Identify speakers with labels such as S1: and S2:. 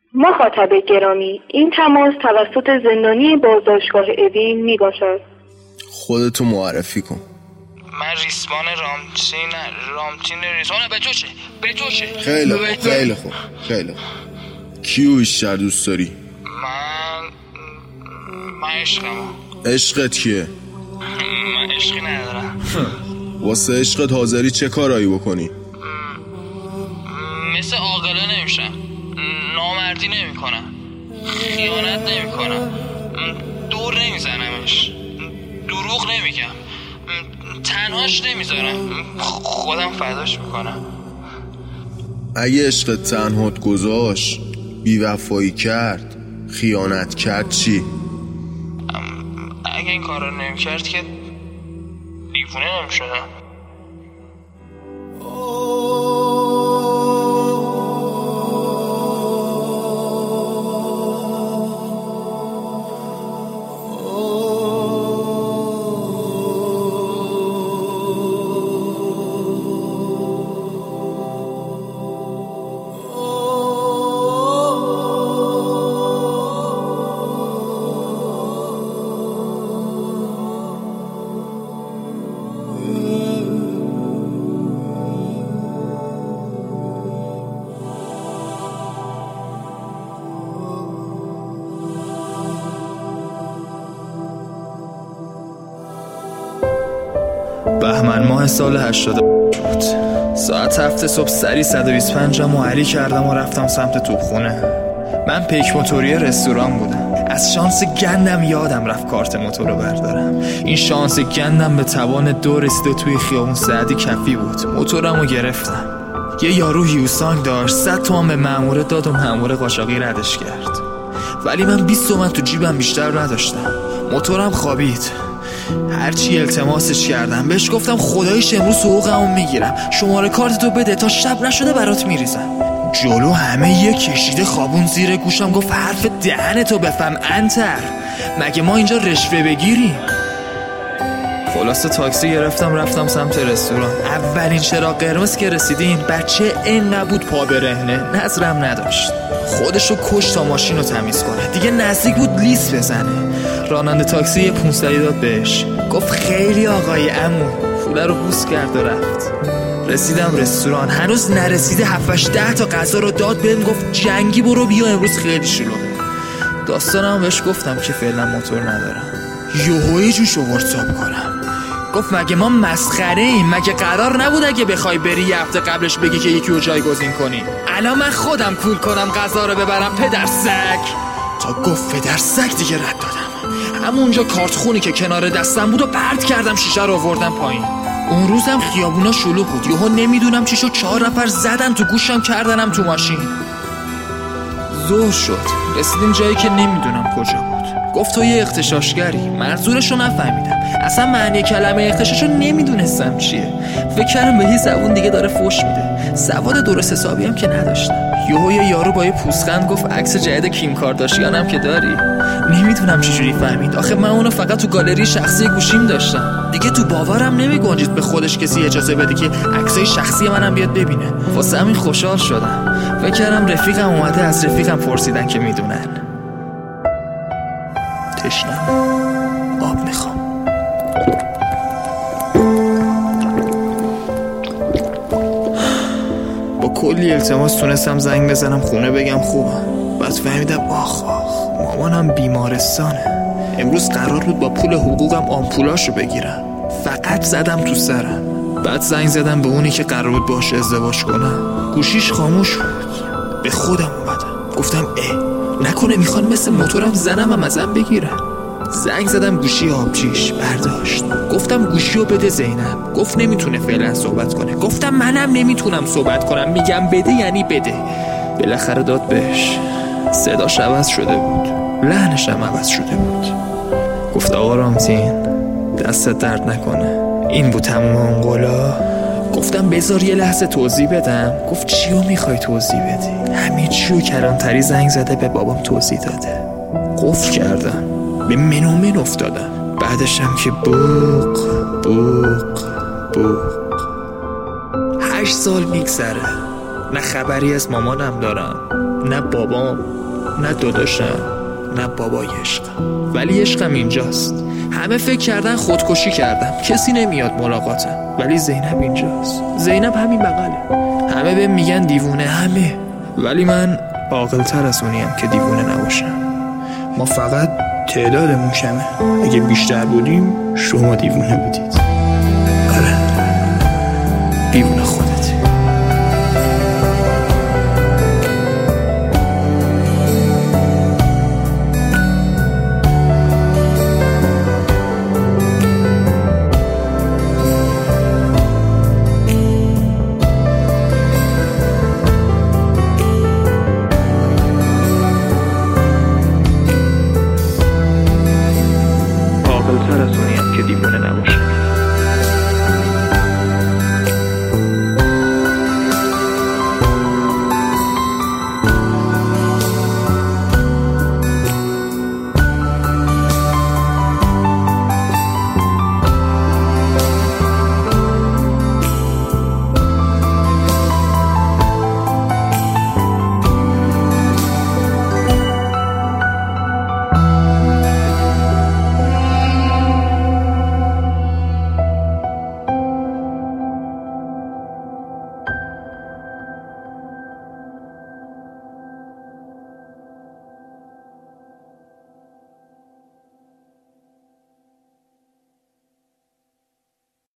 S1: مخاطب گرامی، این تماس توسط زندانی بازداشتگاه اوین می باشد.
S2: خودتو معرفی کن.
S3: من ریسمان رامتین ریسمان. به جوشه.
S2: خیلی خوب. کیو بیشتر دوست داری؟
S3: من عشقمو.
S2: عشقت کیه؟
S3: من عشقی ندارم.
S2: واسه عشقت حاضری چه کارایی بکنی؟
S3: مثل عاقله نمیشم، نامردی نمیکنم، خیانت نمیکنم، دور نمیزنمش، دروغ نمیگم، تنهاش نمیذارم، خودم فداش میکنم.
S2: اگه عشقت تنهات گذاشت، بیوفایی کرد، خیانت کرد چی؟
S3: اگه این کار رو نمیکرد که دیوونه نمیشدم.
S4: بهمن ماه سال 80 بود. ساعت 7 صبح سری 125 معری کردم و رفتم سمت توپخونه. من پیک موتوری رستوران بودم. از شانس گندم یادم رفت کارت موتور رو بردارم. این شانس گندم به توان 2 رسیده توی خیابون سعدی کفی بود. موتورم رو گرفتم. یه یارو هیوسانگ داشت، 100 تومن به مأمور داد و مأمور قاچاقی ردش کرد. ولی من 20 تومن تو جیبم بیشتر نداشتم. موتورم خوابید. هرچی التماسش کردم بهش گفتم خداییش امروز حقوقمو میگیرم، شماره کارتتو بده تا شب نشده برات میریزم. جلو همه یه کشیده خوابون زیر گوشم گفت حرف دهنتو بفهم انتر، مگه ما اینجا رشوه بگیریم؟ خلاصه تاکسی گرفتم رفتم سمت رستوران. اولین چراغ قرمز که رسیدیم بچه اینقدر بود پا برهنه، نظرم نداشت، خودشو کش تا ماشین رو تمیز کنه، دیگه نزدیک بود لیس بزنه. راننده تاکسی یه 500 داد بهش، گفت خیلی آقای عمو، پوله رو بوس کرد و رفت. رسیدم رستوران، هنوز نرسیده 7-10 تا غذا رو داد بهم، گفت جنگی برو بیا امروز خیلی شلوغه. داستانم بهش گفتم که فعلا موتور ندارم. یهویی جوش آورد صاحب کنم، گفت مگه ما مسخره ایم؟ مگه قرار نبود اگه بخوای بری یه هفته قبلش بگی که یکی رو جایگزین کنی؟ الان من خودم کول کنم غذا رو ببرم پدر سگ. تا گفت پدر سگ دیگه رد دادم. همونجا کارت خونی که کنار دستم بود و پرت کردم، شیشه رو آوردم پایین. اون روزم خیابونا شلوغ بود، یهو نمیدونم چی شد 4 نفر زدن تو گوشم کردنم تو ماشین. ظهر شد، رسیدیم جایی که نمیدونم کجا بود. گفت تو یه اغتشاشگری. منظورشو نفهمیدم، اصلا معنی کلمه اغتشاشو نمیدونستم چیه. فکر کردم به یه زبون دیگه داره فوش میده. سواد درست حسابی هم که نداشتم. یهو یه یارو با یه پوزخند گفت عکس جدید کیم کارداشیانم که داری؟ نمیدونم چجوری فهمید، آخه من اونو فقط تو گالری شخصی گوشیم داشتم. دیگه تو باورم نمیگنجید به خودش کسی اجازه بده که عکسای شخصی منم بیاد ببینه. واسه همین خوشحال شدم. فکر کردم رفیقم اومده، از رفیقم پرسیدن که میدونن. تشنم، آب میخوام. با کلی التماس تونستم زنگ بزنم خونه بگم خوبم. بعد فهمیدم آخ مامانم بیمارستانه. امروز قرار بود با پول حقوقم آمپولاشو بگیرم. فقط زدم تو سرم. بعد زنگ زدم به اونی که قرار بود باهاش ازدواج کنم. گوشیش خاموش بود. به خودم اومدم، گفتم نکنه میخوان مثل موتورم زنم ازم بگیرن. زنگ زدم گوشی آبجیش، برداشت. گفتم گوشیو بده زینب. گفت نمیتونه فعلا صحبت کنه. گفتم منم نمیتونم صحبت کنم، میگم بده یعنی بده. بالاخره داد بهش. صداش عوض شده بود، لحنش هم عوض شده بود. گفت آقا رامتین دستت درد نکنه. این بود تموم اون قولا. گفتم بذار یه لحظه توضیح بدم. گفت چیو میخوای توضیح بدی؟ همه چیو کلانتری زنگ زده به بابام توضیح داده. قفل کردم، به منومن افتادم. بعدشم که بوق بوق بوق. 8 سال میگذره، نه خبری از مامانم دارم نه بابام، نه داداشم، نه بابای عشقم. ولی عشقم اینجاست. همه فکر کردن خودکشی کردم، کسی نمیاد ملاقاتم، ولی زینب اینجاست. زینب همین بغله. همه بهم میگن دیوونه، همه، ولی من عاقل‌تر از اونیم که دیوونه نباشم. ما فقط تعدادمون کمه. اگه بیشتر بودیم شما دیوونه بودید.